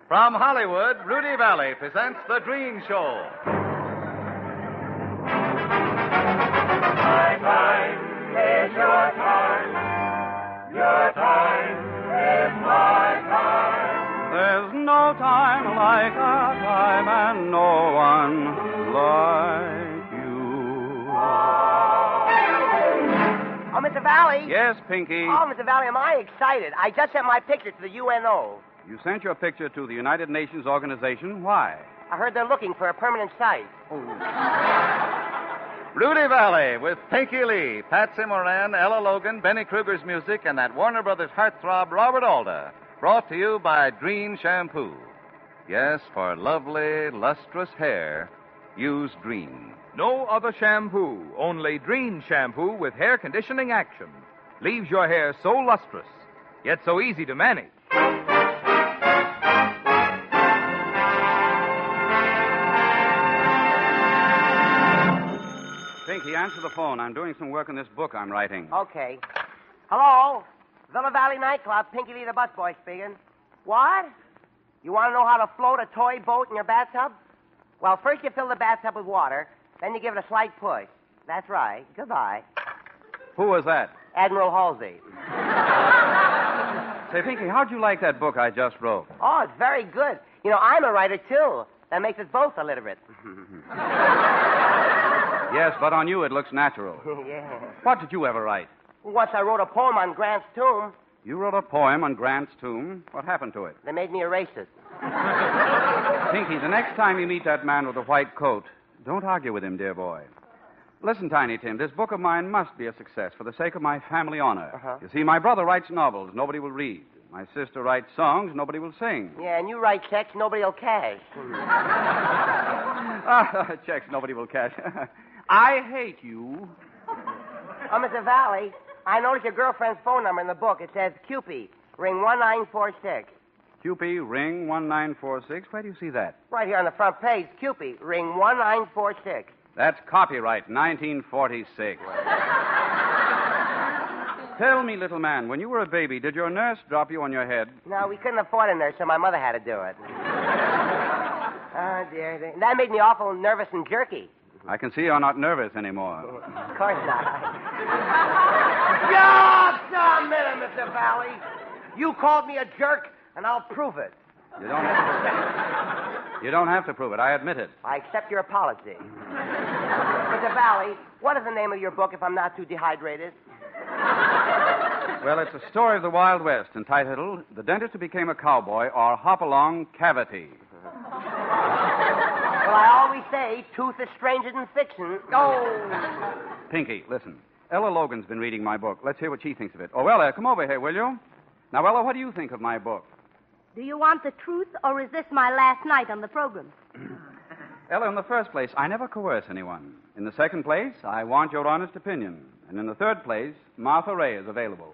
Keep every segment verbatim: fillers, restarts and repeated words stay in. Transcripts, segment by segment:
From Hollywood, Rudy Valley presents The Dream Show. My time is your time. Your time is my time. There's no time like our time and no one like you. Oh, Mister Valley? Yes, Pinky? Oh, Mister Valley, am I excited? I just sent my picture to the U N O. You sent your picture to the United Nations organization. Why? I heard they're looking for a permanent site. Oh. Rudy Valley with Pinky Lee, Patsy Moran, Ella Logan, Benny Kruger's music, and that Warner Brothers heartthrob, Robert Alda. Brought to you by Green Shampoo. Yes, for lovely, lustrous hair, use Green. No other shampoo, only Green Shampoo with hair conditioning action. Leaves your hair so lustrous, yet so easy to manage. Pinky, answer the phone. I'm doing some work on this book I'm writing. Okay. Hello? Villa Valley Nightclub, Pinky Lee the busboy speaking. What? You want to know how to float a toy boat in your bathtub? Well, first you fill the bathtub with water, then you give it a slight push. That's right. Goodbye. Who was that? Admiral Halsey. Say, Pinky, how'd you like that book I just wrote? Oh, it's very good. You know, I'm a writer, too. That makes us both illiterate. Yes, but on you it looks natural. Yeah. What did you ever write? Once I wrote a poem on Grant's tomb. You wrote a poem on Grant's tomb. What happened to it? They made me erase it. Pinky, the next time you meet that man with the white coat, don't argue with him, dear boy. Listen, Tiny Tim, this book of mine must be a success for the sake of my family honor. Uh-huh. You see, my brother writes novels nobody will read. My sister writes songs nobody will sing. Yeah, and you write checks nobody will cash. Ah, checks nobody will cash. I hate you. Oh, Mister Valley, I noticed your girlfriend's phone number in the book. It says Cupid. Ring one nine four six. Cupid, ring one nine four six. Where do you see that? Right here on the front page. Cupid. Ring one nine four six. That's copyright, nineteen forty-six. Tell me, little man, when you were a baby, did your nurse drop you on your head? No, we couldn't afford a nurse, so my mother had to do it. Oh, dear. That made me awful nervous and jerky. I can see you're not nervous anymore. Of course not. Just a minute, Mister Valley. You called me a jerk, and I'll prove it. You don't have to, you don't have to prove it. I admit it. I accept your apology. Mister Valley, what is the name of your book if I'm not too dehydrated? Well, it's a story of the Wild West entitled The Dentist Who Became a Cowboy or Hop-Along Cavity. Well, I always say truth is stranger than fiction. Oh. Pinky, listen. Ella Logan's been reading my book. Let's hear what she thinks of it. Oh, Ella, come over here, will you? Now, Ella, what do you think of my book? Do you want the truth, or is this my last night on the program? Ella, in the first place, I never coerce anyone. In the second place, I want your honest opinion. And in the third place, Martha Ray is available.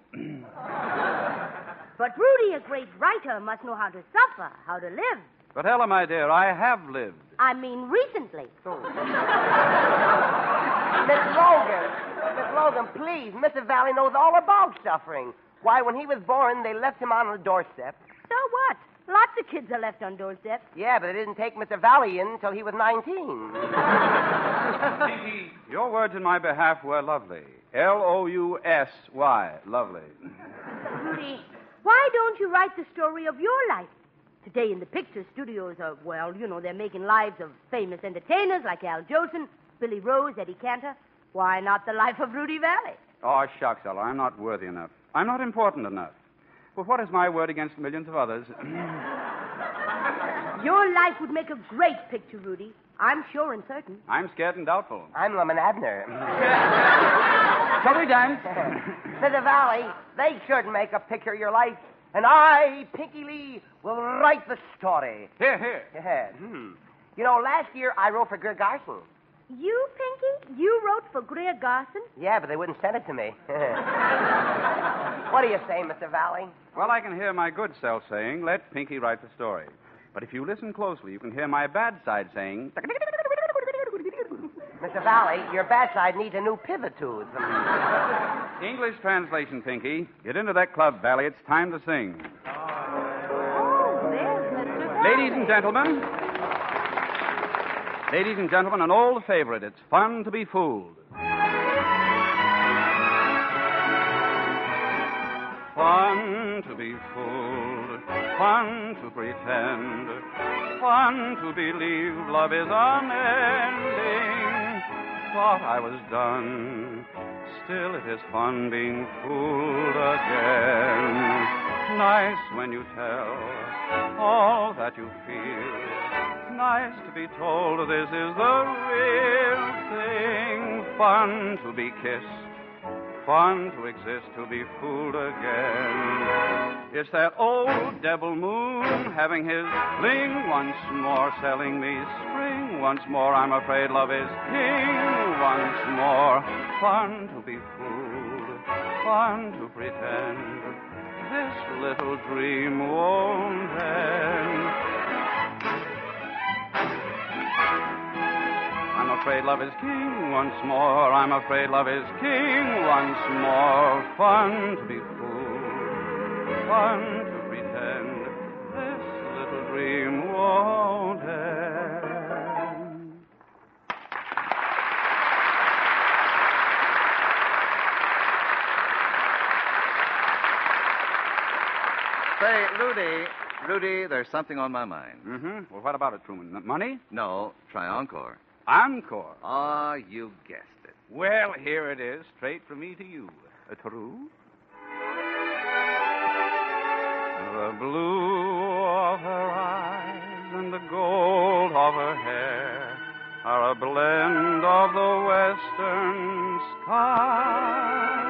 But Rudy, a great writer, must know how to suffer, how to live. But, Ella, my dear, I have lived. I mean recently. Oh. Miss Logan, Miss Logan, please. Mister Valley knows all about suffering. Why, when he was born, they left him on the doorstep. So what? Lots of kids are left on doorsteps. Yeah, but they didn't take Mister Valley in until he was nineteen. Pinky, your words in my behalf were lovely. L O U S Y, lovely. Rudy, why don't you write the story of your life? Today in the picture studios are, well, you know, they're making lives of famous entertainers like Al Jolson, Billy Rose, Eddie Cantor. Why not the life of Rudy Valley? Oh, shucks, Ella, I'm not worthy enough. I'm not important enough. But what is my word against millions of others? Your life would make a great picture, Rudy. I'm sure and certain. I'm scared and doubtful. I'm Lemon Abner. Shall we dance? Mister Valley, they should make a picture of your life. And I, Pinky Lee, will write the story. Here, here. Yeah. Hmm. You know, last year I wrote for Greer Garson. You, Pinky? You wrote for Greer Garson? Yeah, but they wouldn't send it to me. What do you say, Mister Valley? Well, I can hear my good self saying, let Pinky write the story. But if you listen closely, you can hear my bad side saying... Mister Valley, your bad side needs a new pivot tooth. English translation, Pinky. Get into that club, Valley. It's time to sing. Oh, there's Mister Ladies and gentlemen, ladies and gentlemen, an old favorite. It's fun to be fooled. Fun to be fooled, fun to pretend, fun to believe love is unending. Thought I was done, still it is fun being fooled again. Nice when you tell all that you feel. Nice to be told this is the real thing. Fun to be kissed. Fun to exist, to be fooled again. It's that old devil moon having his fling once more, selling me spring once more. I'm afraid love is king once more. Fun to be fooled, fun to pretend. This little dream won't end. I'm afraid love is king once more. I'm afraid love is king once more. Fun to be fooled, fun to pretend. This little dream won't end. Say, Rudy, Rudy, there's something on my mind. Mm-hmm. Well, what about it, Truman? M- Money? No, try encore. Encore. Ah, you guessed it. Well, here it is, straight from me to you. Uh, true? The blue of her eyes and the gold of her hair are a blend of the western sky.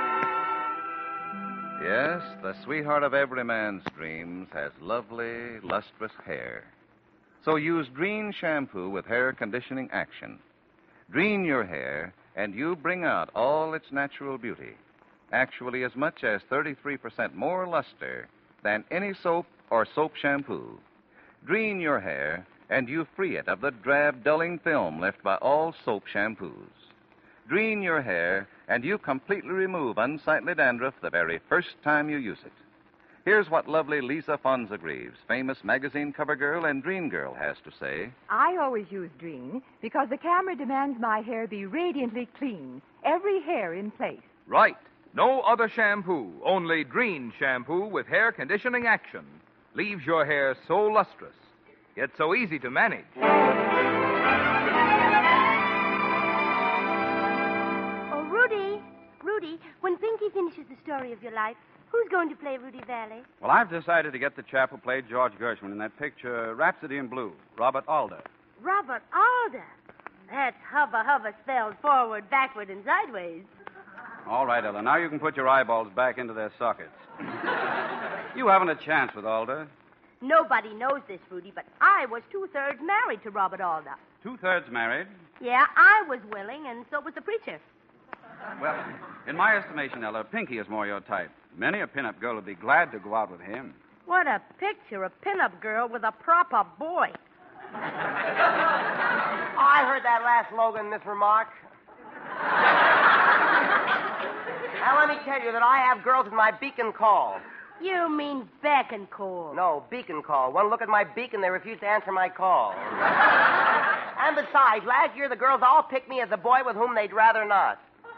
Yes, the sweetheart of every man's dreams has lovely, lustrous hair. So use Dreen shampoo with hair conditioning action. Dreen your hair, and you bring out all its natural beauty. Actually, as much as thirty-three percent more luster than any soap or soap shampoo. Dreen your hair, and you free it of the drab, dulling film left by all soap shampoos. Dreen your hair, and you completely remove unsightly dandruff the very first time you use it. Here's what lovely Lisa Fonza-Greaves, famous magazine cover girl and dream girl, has to say. I always use Dreen because the camera demands my hair be radiantly clean, every hair in place. Right. No other shampoo, only Dreen shampoo with hair conditioning action. Leaves your hair so lustrous, yet so easy to manage. Oh, Rudy, Rudy, when Pinky finishes the story of your life, who's going to play Rudy Valley? Well, I've decided to get the chap who played George Gershwin in that picture, Rhapsody in Blue, Robert Alder. Robert Alder. That's hubba hubba spelled forward, backward, and sideways. All right, Ella, now you can put your eyeballs back into their sockets. You haven't a chance with Alder. Nobody knows this, Rudy, but I was two-thirds married to Robert Alder. Two-thirds married. Yeah, I was willing, and so was the preacher. Well, in my estimation, Ella, Pinky is more your type. Many a pin-up girl would be glad to go out with him. What a picture, a pin-up girl with a proper boy. I heard that last Logan misremark. Now, let me tell you that I have girls at my beacon call. You mean beck and call. No, beacon call. One look at my beacon, they refuse to answer my call. And besides, last year the girls all picked me as a boy with whom they'd rather not.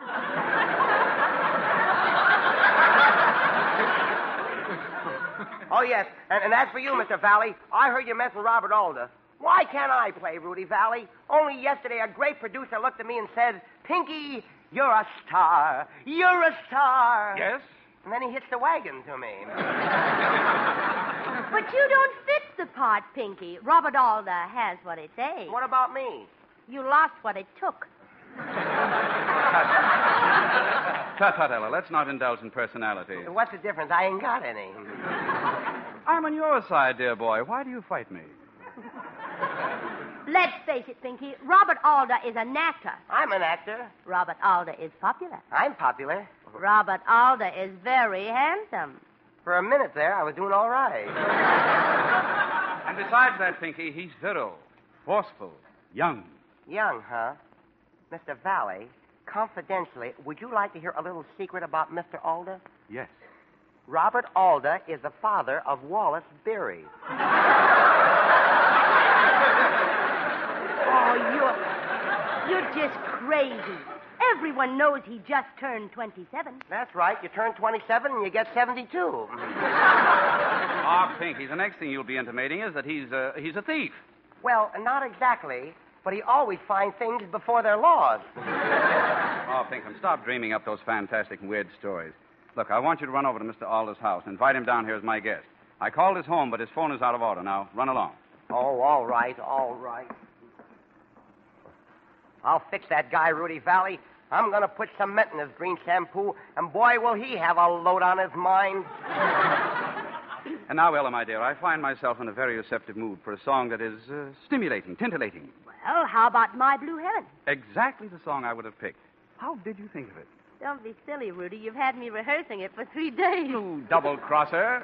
Oh, yes, and, and as for you, Mister Valley, I heard you mess with Robert Alder. Why can't I play Rudy Valley? Only yesterday a great producer looked at me and said, Pinky, you're a star. You're a star. Yes? And then he hitched the wagon to me. But you don't fit the part, Pinky. Robert Alder has what it takes. What about me? You lost what it took. Tut, tut, Ella, let's not indulge in personality. What's the difference? I ain't got any. I'm on your side, dear boy. Why do you fight me? Let's face it, Pinky. Robert Alder is an actor. I'm an actor. Robert Alder is popular. I'm popular. Robert Alder is very handsome. For a minute there, I was doing all right. And besides that, Pinky, he's virile, forceful, young. Young, huh? Mister Valley, confidentially, would you like to hear a little secret about Mister Alder? Yes. Robert Alder is the father of Wallace Beery. Oh, you're... You're just crazy. Everyone knows he just turned twenty-seven. That's right. You turn twenty-seven and you get seventy-two. Ah, Pinky, the next thing you'll be intimating is that he's, uh, he's a thief. Well, not exactly, but he always finds things before they're lost. Oh, Pinkham, stop dreaming up those fantastic and weird stories. Look, I want you to run over to Mister Alder's house and invite him down here as my guest. I called his home, but his phone is out of order. Now, run along. Oh, all right, all right. I'll fix that guy, Rudy Valley. I'm going to put cement in his green shampoo, and boy, will he have a load on his mind. And now, Ella, my dear, I find myself in a very receptive mood for a song that is uh, stimulating, tintillating. Well, how about My Blue Heaven? Exactly the song I would have picked. How did you think of it? Don't be silly, Rudy. You've had me rehearsing it for three days. You double-crosser.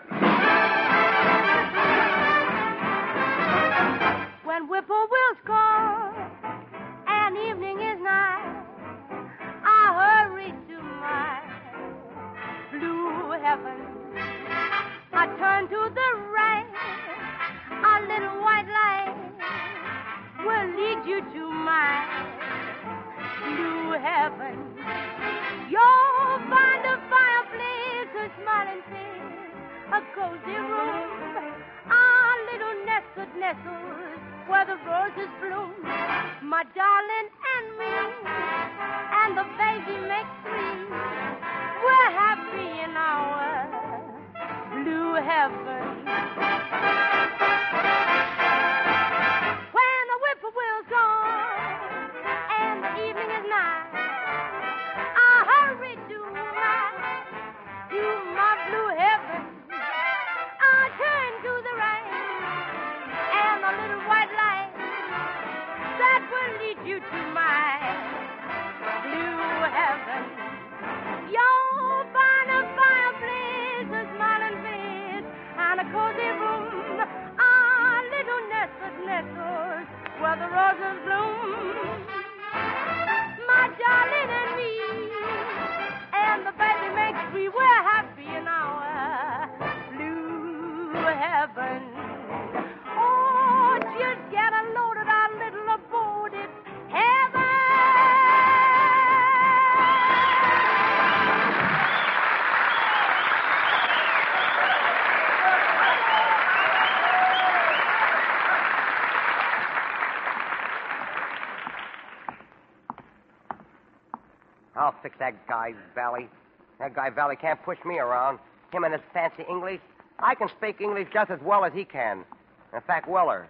When whippoorwills call and evening is nigh, I hurry to my blue heaven. I turn to the right, a little white light will lead you to my blue heaven. You'll find a fireplace, a smiling face, a cozy room, a little nest of nestles where the roses bloom. My darling and me, and the baby makes three. We're happy in our blue heaven. When the whippoorwill's gone and the evening is nigh, I hurry to my, to my blue heaven. I turn to the right, and a little white light that will lead you to my blue heaven. You'll find a fireplace, a smiling face, and a cozy room, a little nest of nettles where the roses bloom. My darling and me, and the baby makes three. We're happy in our blue heaven. Oh, just get a load of our little aborted heaven. I'll fix that guy, Valley. That guy, Valley, can't push me around. Him and his fancy English. I can speak English just as well as he can. In fact, weller.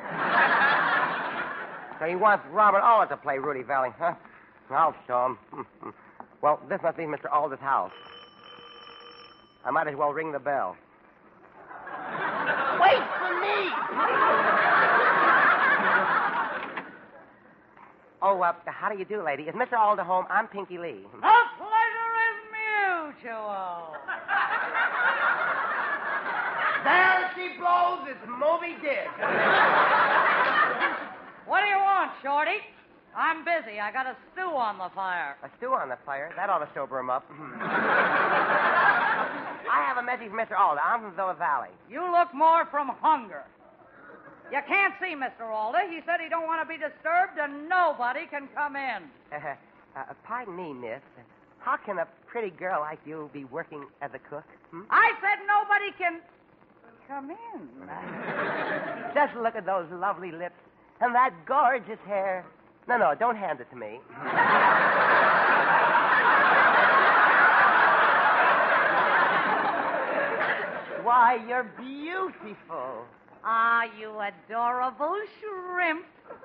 So he wants Robert Alder to play Rudy Valley, huh? I'll show him. Well, this must be Mister Alder's house. I might as well ring the bell. Wait for me! Oh, uh, how do you do, lady? Is Mister Alder home? I'm Pinky Lee. The pleasure is mutual. There she blows. It's Moby Dick. What do you want, Shorty? I'm busy. I got a stew on the fire. A stew on the fire? That ought to sober him up. I have a message from Mister Alder. I'm from Villa Valley. You look more from hunger. You can't see Mister Alder. He said he don't want to be disturbed, and nobody can come in. Uh, uh, pardon me, miss. How can a pretty girl like you be working as a cook? Hmm? I said nobody can come in. Just look at those lovely lips and that gorgeous hair. No, no, don't hand it to me. Why, you're beautiful. Ah, you adorable shrimp.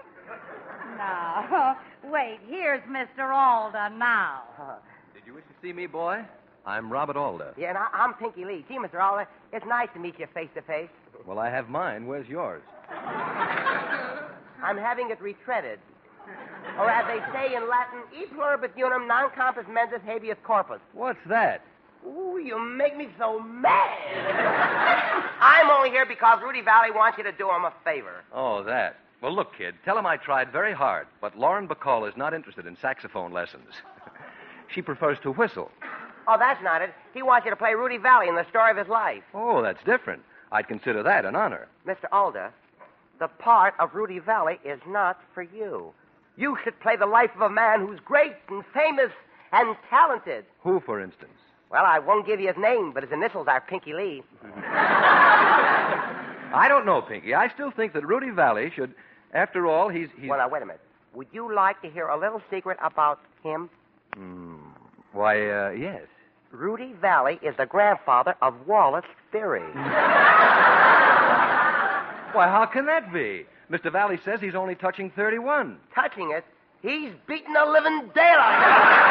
Now, wait, here's Mister Alder now. Uh, Did you wish to see me, boy? I'm Robert Alder. yeah, and I, I'm Pinky Lee. Gee, Mister Alder, it's nice to meet you face to face. Well, I have mine. Where's yours? I'm having it retreaded. Or as they say in Latin, e pluribus unum non compos mentis habeas corpus. What's that? Ooh, you make me so mad. I'm only here because Rudy Valley wants you to do him a favor. Oh, that. Well, look, kid, tell him I tried very hard, but Lauren Bacall is not interested in saxophone lessons. She prefers to whistle. Oh, that's not it. He wants you to play Rudy Valley in the story of his life. Oh, that's different. I'd consider that an honor. Mister Alder, the part of Rudy Valley is not for you. You should play the life of a man who's great and famous and talented. Who, for instance? Well, I won't give you his name, but his initials are Pinky Lee. I don't know, Pinky. I still think that Rudy Valley should... After all, he's... he's... Well, now, wait a minute. Would you like to hear a little secret about him? Hmm. Why, uh, yes. Rudy Valley is the grandfather of Wallace Ferry. Why, how can that be? Mister Valley says he's only touching thirty-one. Touching it? He's beating the living daylight.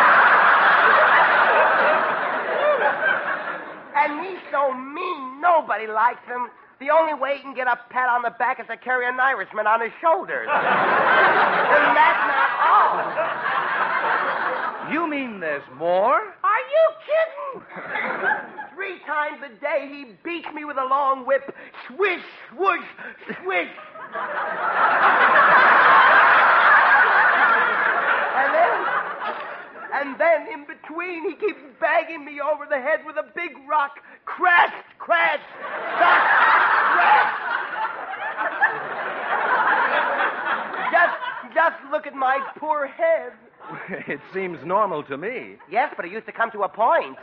And he's so mean, nobody likes him. The only way he can get a pat on the back is to carry an Irishman on his shoulders. And that's not all. You mean there's more? Are you kidding? Three times a day he beats me with a long whip. Swish, swoosh, swish. And then, and then in between, he keeps banging me over the head with a big rock. Crash, crash, crash, crash. Just, just look at my poor head. It seems normal to me. Yes, but it used to come to a point.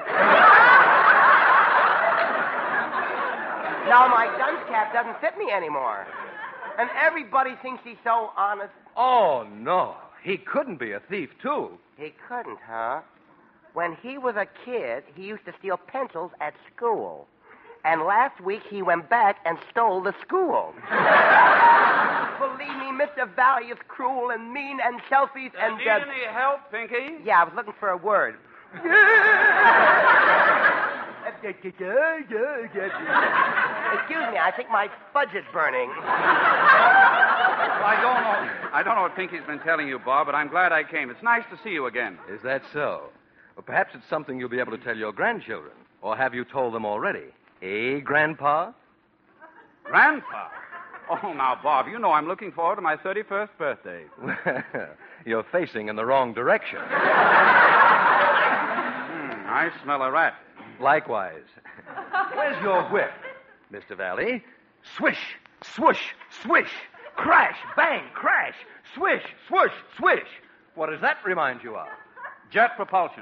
Now my dunce cap doesn't fit me anymore. And everybody thinks he's so honest. Oh, no. He couldn't be a thief, too. He couldn't, huh? When he was a kid, he used to steal pencils at school. And last week, he went back and stole the school. Believe me, Mister Valley is cruel and mean and selfish and... Need uh, any help, Pinky? Yeah, I was looking for a word. Excuse me, I think my fudge is burning. Well, I don't know. I don't know what Pinky's been telling you, Bob, but I'm glad I came. It's nice to see you again. Is that so? Well, perhaps it's something you'll be able to tell your grandchildren. Or have you told them already? Eh, Grandpa? Grandpa? Oh, now, Bob, you know I'm looking forward to my thirty-first birthday. You're facing in the wrong direction. Hmm, I smell a rat. Likewise. Where's your whip, Mister Valley? Swish, swoosh, swish, crash, bang, crash, swish, swoosh, swish. What does that remind you of? Jet propulsion.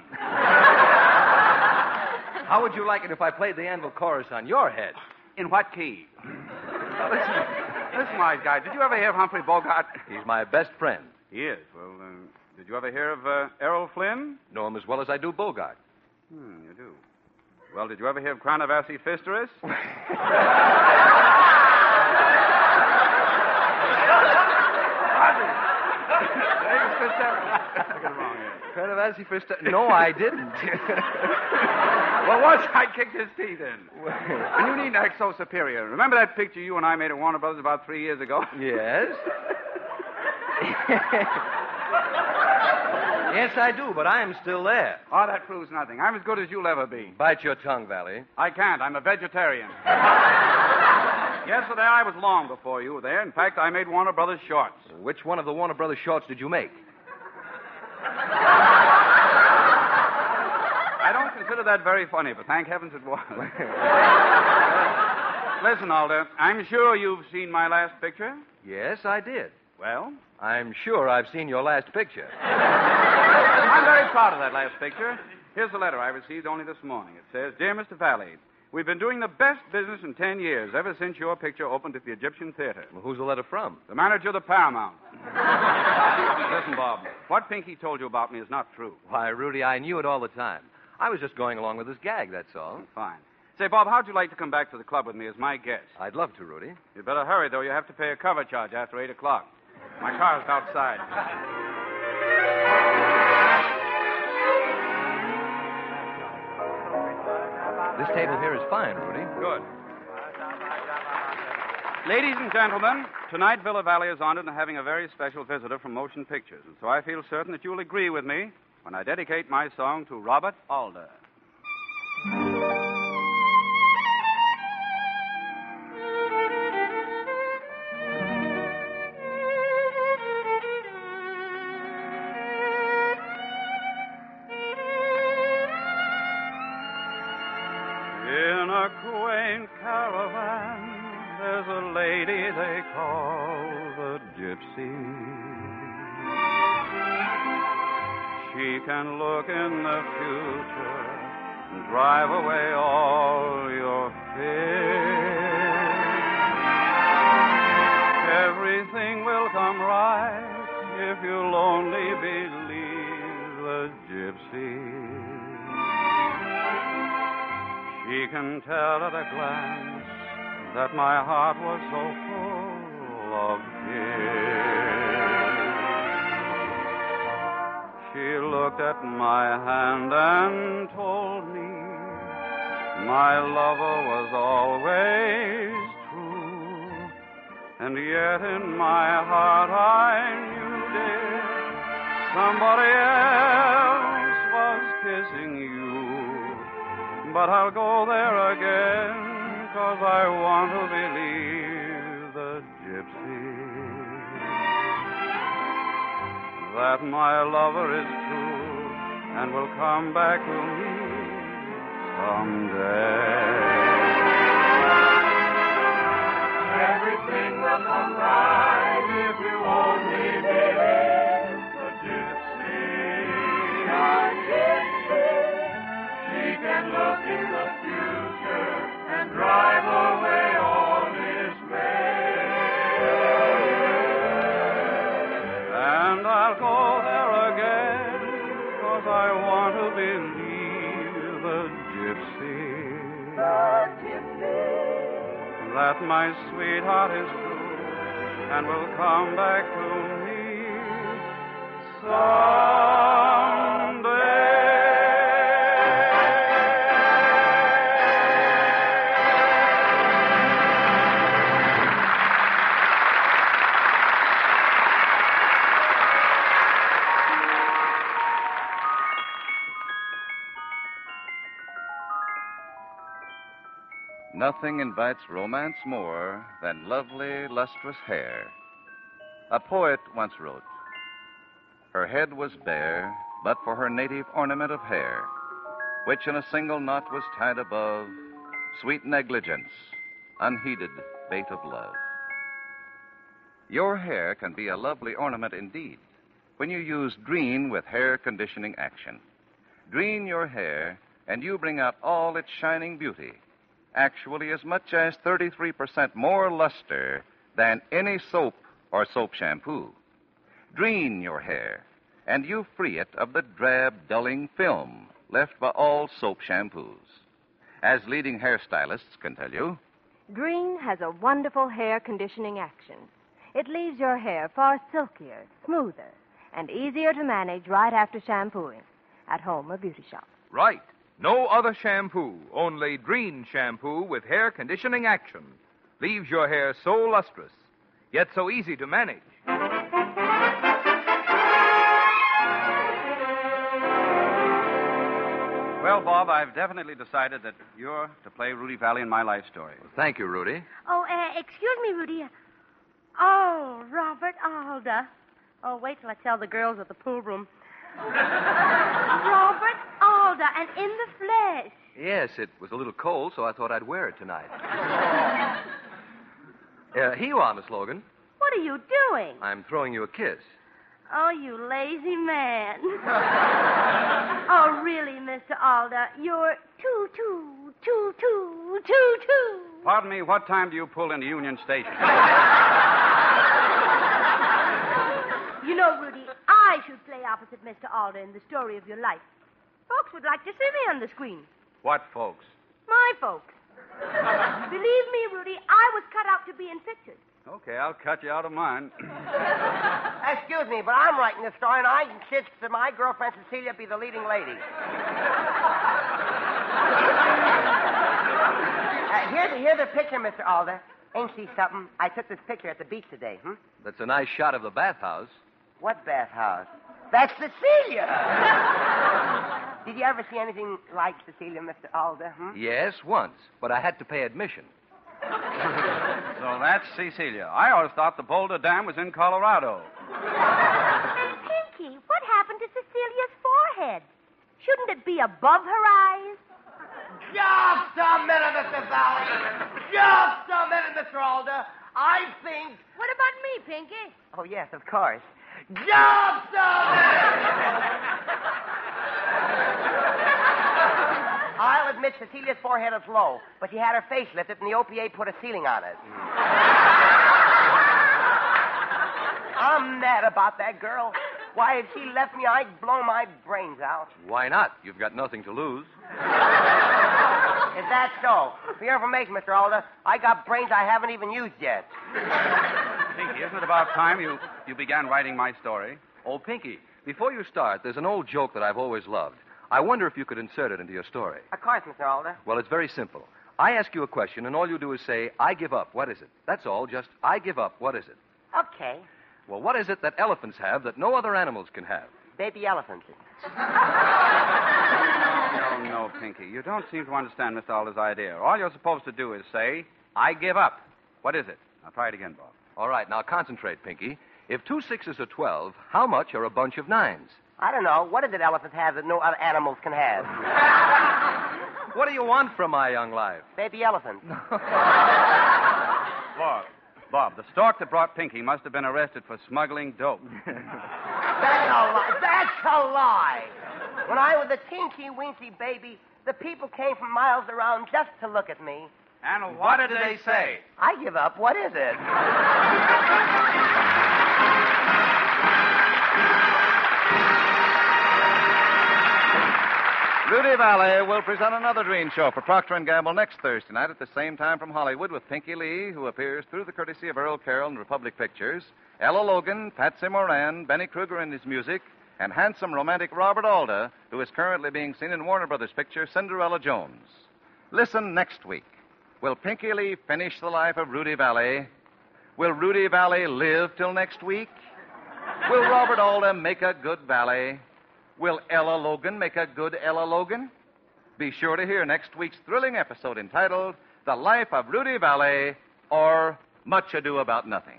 How would you like it if I played the anvil chorus on your head? In what key? listen, listen, wise guy, did you ever hear of Humphrey Bogart? He's my best friend. He is. Well, uh, did you ever hear of uh, Errol Flynn? Know him as well as I do Bogart. Hmm, you do. Well, did you ever hear of Chronavasi Fisteris? Chronavasi Fisteris? No, I didn't. Well, once I kicked his teeth in. And you needn't act so superior. Remember that picture you and I made at Warner Brothers about three years ago? Yes. Yes, I do, but I am still there. Oh, that proves nothing. I'm as good as you'll ever be. Bite your tongue, Valley. I can't. I'm a vegetarian. Yesterday I was long before you were there. In fact, I made Warner Brothers shorts. Which one of the Warner Brothers shorts did you make? I don't consider that very funny, but thank heavens it was. Listen, Alder, I'm sure you've seen my last picture. Yes, I did. Well? I'm sure I've seen your last picture. I'm very proud of that last picture. Here's a letter I received only this morning. It says, Dear Mister Valley, we've been doing the best business in ten years, ever since your picture opened at the Egyptian Theater. Well, who's the letter from? The manager of the Paramount. Listen, Bob, what Pinky told you about me is not true. Why, Rudy, I knew it all the time. I was just going along with his gag, that's all. Fine. Say, Bob, how'd you like to come back to the club with me as my guest? I'd love to, Rudy. You'd better hurry, though. You have to pay a cover charge after eight o'clock. My car's outside. This table here is fine, Rudy. Good. Ladies and gentlemen, tonight Villa Valley is honored in having a very special visitor from Motion Pictures, and so I feel certain that you'll agree with me when I dedicate my song to Robert Alder. In a quaint caravan, there's a lady they call the gypsy. She can look in the future and drive away all your fears. Everything will come right if you'll only believe the gypsy. She can tell at a glance that my heart was so full of tears. She looked at my hand and told me my lover was always true. And yet in my heart I knew, dear, somebody else was kissing you. But I'll go there again, 'cause I want to believe the gypsy, that my lover is true and will come back to me someday. Everything will come right if you only believe the gypsy. The gypsy. She can look in the future and drive away all despair. And I'll go there again, 'cause I want to believe the gypsy. The gypsy. That my sweetheart is true and will come back to me someday. Nothing invites romance more than lovely, lustrous hair. A poet once wrote, "Her head was bare, but for her native ornament of hair, which in a single knot was tied above, sweet negligence, unheeded bait of love." Your hair can be a lovely ornament indeed when you use Dreen with hair conditioning action. Dreen your hair, and you bring out all its shining beauty. Actually, as much as thirty-three percent more luster than any soap or soap shampoo. Dreen your hair, and you free it of the drab, dulling film left by all soap shampoos. As leading hairstylists can tell you, Dreen has a wonderful hair conditioning action. It leaves your hair far silkier, smoother, and easier to manage right after shampooing, at home or beauty shop. Right. No other shampoo, only Dreen shampoo with hair conditioning action. Leaves your hair so lustrous, yet so easy to manage. Well, Bob, I've definitely decided that you're to play Rudy Valley in my life story. Well, thank you, Rudy. Oh, uh, excuse me, Rudy. Oh, Robert Alda. Oh, wait till I tell the girls at the pool room. Robert Alda, and in the flesh. Yes, it was a little cold, so I thought I'd wear it tonight. uh, here you are, Miss Logan. What are you doing? I'm throwing you a kiss. Oh, you lazy man. Oh, really, Mister Alda, you're too, too, too, too, too, too. Pardon me, what time do you pull into Union Station? You know, Rudy, I should play opposite Mister Alda in the story of your life. Folks would like to see me on the screen. What folks? My folks. Believe me, Rudy, I was cut out to be in pictures. Okay, I'll cut you out of mine. Excuse me, but I'm writing this story, and I insist that my girlfriend Cecilia be the leading lady. uh, here's, here's the picture, Mister Alda. Ain't she something? I took this picture at the beach today, hmm? That's a nice shot of the bathhouse. What bathhouse? That's Cecilia! Did you ever see anything like Cecilia, Mister Alda, hmm? Yes, once, but I had to pay admission. So that's Cecilia. I always thought the Boulder Dam was in Colorado. Pinky, what happened to Cecilia's forehead? Shouldn't it be above her eyes? Just a minute, Mister Valley. Just a minute, Mister Alda. I think... What about me, Pinky? Oh, yes, of course. Johnson! I'll admit Cecilia's forehead is low, but she had her face lifted and the O P A put a ceiling on it. I'm mad about that girl. Why, if she left me, I'd blow my brains out. Why not? You've got nothing to lose. Is that so? For your information, Mister Alder, I got brains I haven't even used yet. Pinky, isn't it about time you, you began writing my story? Oh, Pinky, before you start, there's an old joke that I've always loved. I wonder if you could insert it into your story. Of course, Mister Alder. Well, it's very simple. I ask you a question, and all you do is say, I give up. What is it? That's all. Just, I give up. What is it? Okay. Well, what is it that elephants have that no other animals can have? Baby elephants. No, no, Pinky. You don't seem to understand Mister Alder's idea. All you're supposed to do is say, I give up. What is it? Now, try it again, Bob. All right, now concentrate, Pinky. If two sixes are twelve, how much are a bunch of nines? I don't know. What is it elephants have that no other animals can have? What do you want from my young life? Baby elephants. Bob, Bob, the stork that brought Pinky must have been arrested for smuggling dope. That's a lie. That's a lie. When I was a teensy weensy baby, the people came from miles around just to look at me. And what did they say? I give up. What is it? Rudy Valley will present another Dream Show for Procter and Gamble next Thursday night at the same time from Hollywood with Pinky Lee, who appears through the courtesy of Earl Carroll and Republic Pictures, Ella Logan, Patsy Moran, Benny Kruger in his music, and handsome romantic Robert Alda, who is currently being seen in Warner Brothers' picture Cinderella Jones. Listen next week. Will Pinky Lee finish the life of Rudy Valley? Will Rudy Valley live till next week? Will Robert Alda make a good Valley? Will Ella Logan make a good Ella Logan? Be sure to hear next week's thrilling episode entitled The Life of Rudy Valley, or Much Ado About Nothing.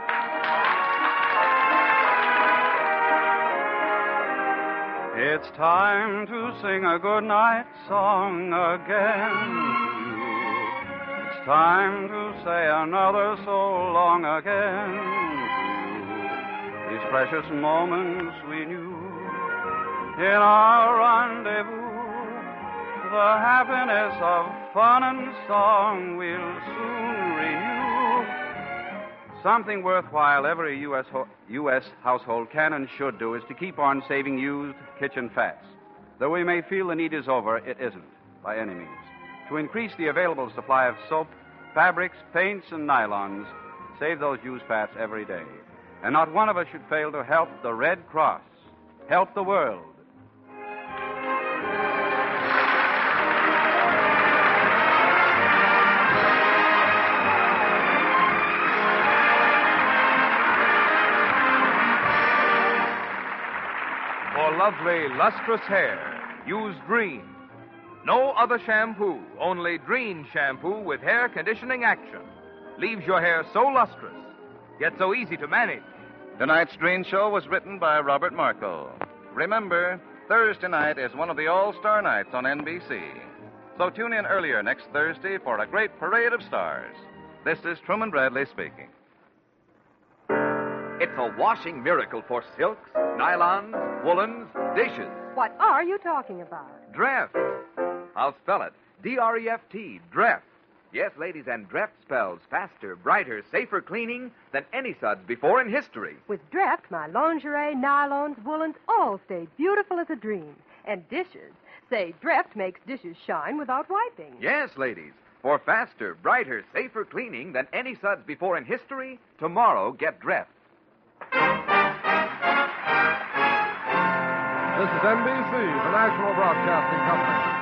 It's time to sing a goodnight song again. It's time to say another so long again. These precious moments we knew in our rendezvous, the happiness of fun and song we'll soon renew. Something worthwhile every U S Ho- U S household can and should do is to keep on saving used kitchen fats. Though we may feel the need is over, it isn't, by any means. To increase the available supply of soap, fabrics, paints, and nylons, save those used fats every day. And not one of us should fail to help the Red Cross, help the world. For lovely, lustrous hair, use Dreen. No other shampoo, only Dreen shampoo with hair conditioning action. Leaves your hair so lustrous, yet so easy to manage. Tonight's Dream Show was written by Robert Marco. Remember, Thursday night is one of the all-star nights on N B C. So tune in earlier next Thursday for a great parade of stars. This is Truman Bradley speaking. It's a washing miracle for silks, nylons, woolens, dishes. What are you talking about? Dreft. I'll spell it. D R E F T, Dreft. Yes, ladies, and Dreft spells faster, brighter, safer cleaning than any suds before in history. With Dreft, my lingerie, nylons, woolens all stay beautiful as a dream. And dishes. Say, Dreft makes dishes shine without wiping. Yes, ladies. For faster, brighter, safer cleaning than any suds before in history, tomorrow get Dreft. This is N B C, the National Broadcasting Company.